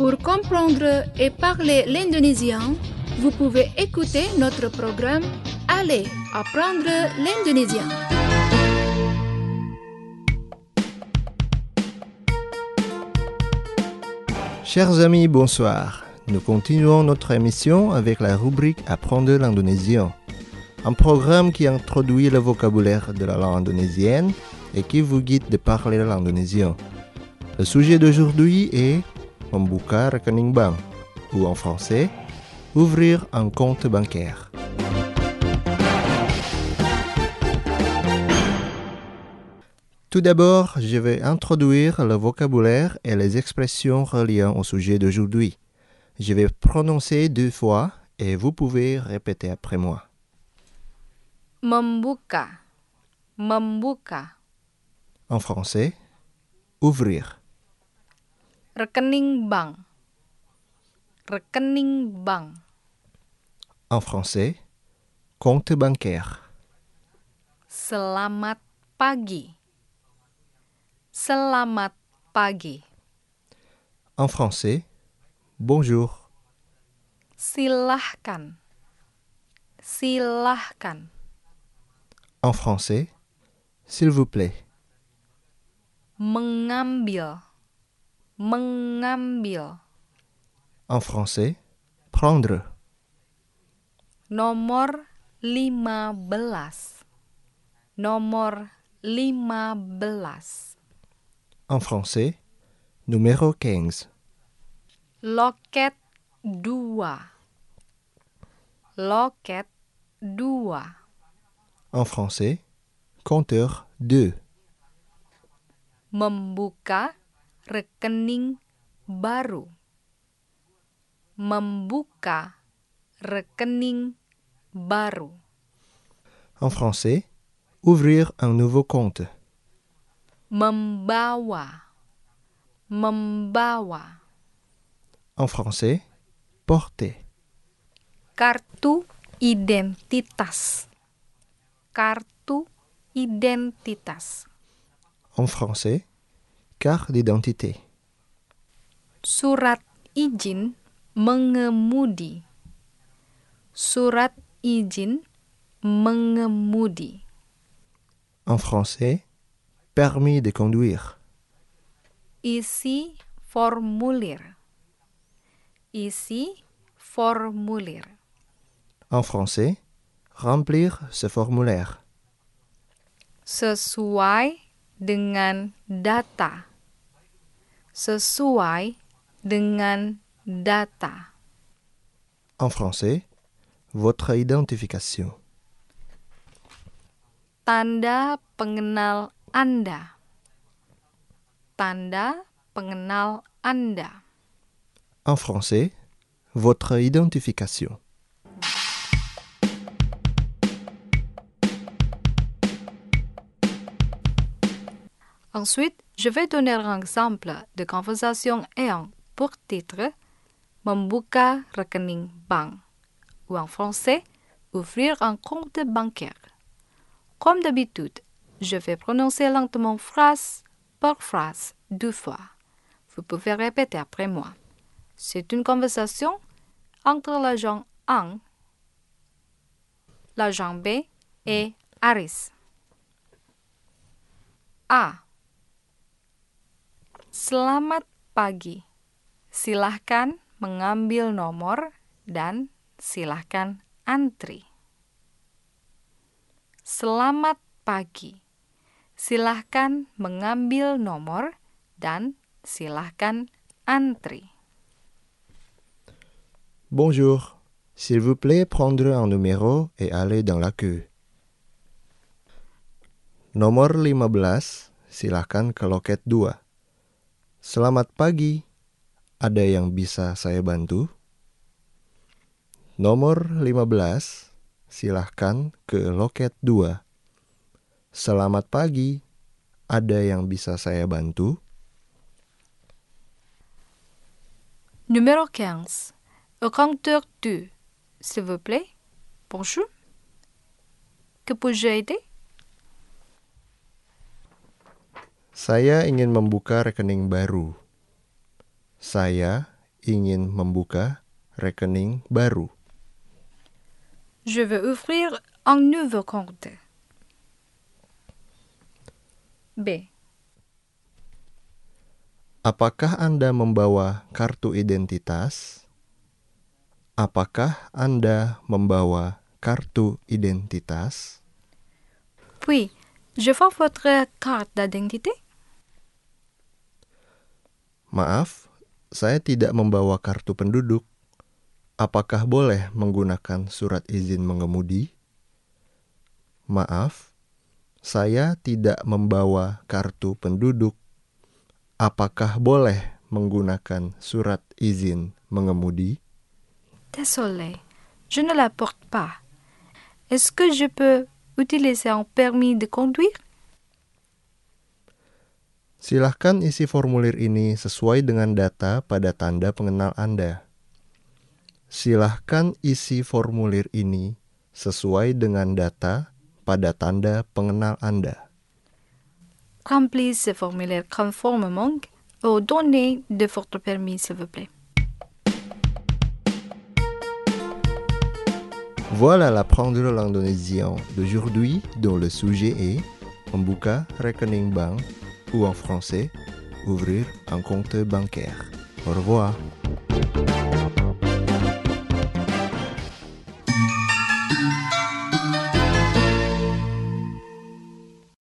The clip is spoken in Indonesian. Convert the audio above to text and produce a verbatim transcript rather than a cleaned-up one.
Pour comprendre et parler l'indonésien, vous pouvez écouter notre programme Allez apprendre l'indonésien. Chers amis, bonsoir. Nous continuons notre émission avec la rubrique Apprendre l'indonésien, un programme qui introduit le vocabulaire de la langue indonésienne et qui vous guide de parler l'indonésien. Le sujet d'aujourd'hui est membuka rekening bank, ou en français, ouvrir un compte bancaire. Tout d'abord, je vais introduire le vocabulaire et les expressions reliant au sujet d'aujourd'hui. Je vais prononcer deux fois et vous pouvez répéter après moi. Membuka, membuka. En français, ouvrir. Rekening bank, rekening bank. En français, compte bancaire. Selamat pagi, selamat pagi. En français, bonjour. Silahkan, silahkan. En français, s'il vous plaît. Mengambil, mengambil. En français, prendre. Nomor lima belas, nomor lima belas. En français, numéro quinze. Loket dua, loket dua. En français, compteur deux. Membuka rekening baru, membuka rekening baru. En français, ouvrir un nouveau compte. Membawa, membawa. En français, porter. Kartu identitas, kartu identitas. En français, carte d'identité. Surat izin mengemudi, surat izin mengemudi. En français, permis de conduire. Isi formulir, isi formulir. En français, remplir ce formulaire. Sesuai dengan data, sesuai dengan data. En français, votre identification. Tanda pengenal Anda, tanda pengenal Anda. En français, votre identification. Ensuite, je vais donner un exemple de conversation ayant pour titre Membuka rekening bank, ou en français, ouvrir un compte bancaire. Comme d'habitude, je vais prononcer lentement phrase par phrase deux fois. Vous pouvez répéter après moi. C'est une conversation entre l'agent Ang, l'agent B et Aris. A. Selamat pagi. Silahkan mengambil nomor dan silahkan antri. Selamat pagi. Silahkan mengambil nomor dan silahkan antri. Bonjour. S'il vous plaît, prendre un numéro et aller dans la queue. Nomor lima belas, silakan ke loket dua. Selamat pagi. Ada yang bisa saya bantu? Nomor lima belas, silahkan ke loket dua. Selamat pagi. Ada yang bisa saya bantu? Numéro quinze. Au compteur deux. S'il vous plaît. Bonjour. Que puis-je aider? Saya ingin membuka rekening baru. Saya ingin membuka rekening baru? Je veux ouvrir un nouveau compte. B. Apakah Anda membawa kartu identitas? Apakah Anda membawa kartu identitas? Puis, je vois votre carte d'identité. Maaf, saya tidak membawa kartu penduduk. Apakah boleh menggunakan surat izin mengemudi? Maaf, saya tidak membawa kartu penduduk. Apakah boleh menggunakan surat izin mengemudi? Désolé, je ne la porte pas. Est-ce que je peux utiliser un permis de conduire? Silahkan isi formulir ini sesuai dengan data pada tanda pengenal Anda. Silahkan isi formulir ini sesuai dengan data pada tanda pengenal Anda. Remplissez ce formulaire conformément aux données de votre permis, s'il vous plaît. Voilà l'apprendre l'indonésien d'aujourd'hui dont le sujet est membuka rekening bank ou en français, ouvrir un compte bancaire. Au revoir.